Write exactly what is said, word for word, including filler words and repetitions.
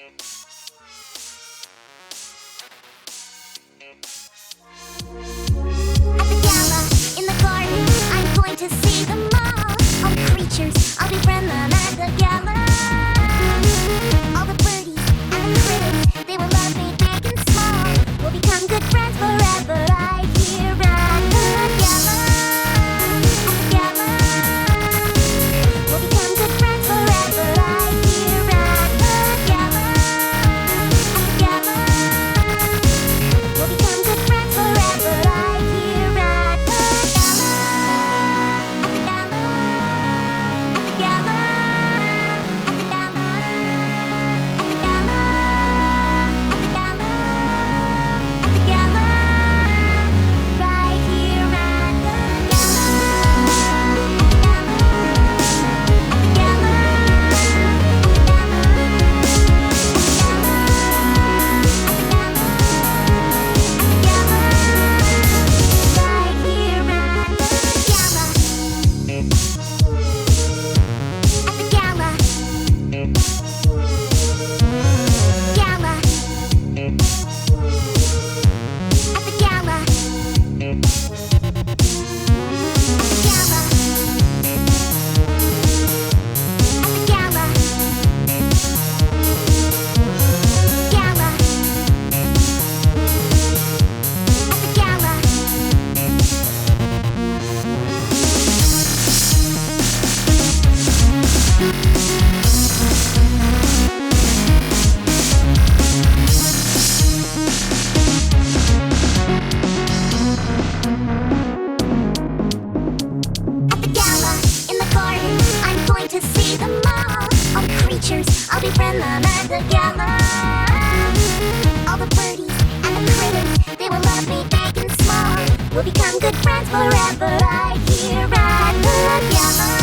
At the gala, in the garden, I'm going to see them all. All the creatures, I'll befriend them at the gala. All the birdies and the critters, they will love me big and small. We'll become good friends forever right here at the gala. At the gala, we'll become good friends forever right here at the gala. At the gala, we'll become good friends forever right here at the gala. At the gala, at the gala, at the gala, at the gala, at the gala, at the gala, right here at the gala. At the gala, at the gala, in the garden, I'm going to see them all. All the creatures, I'll befriend them at the gala. All the birdies and the critters, they will love me big and small. We'll become good friends forever right here at the gala.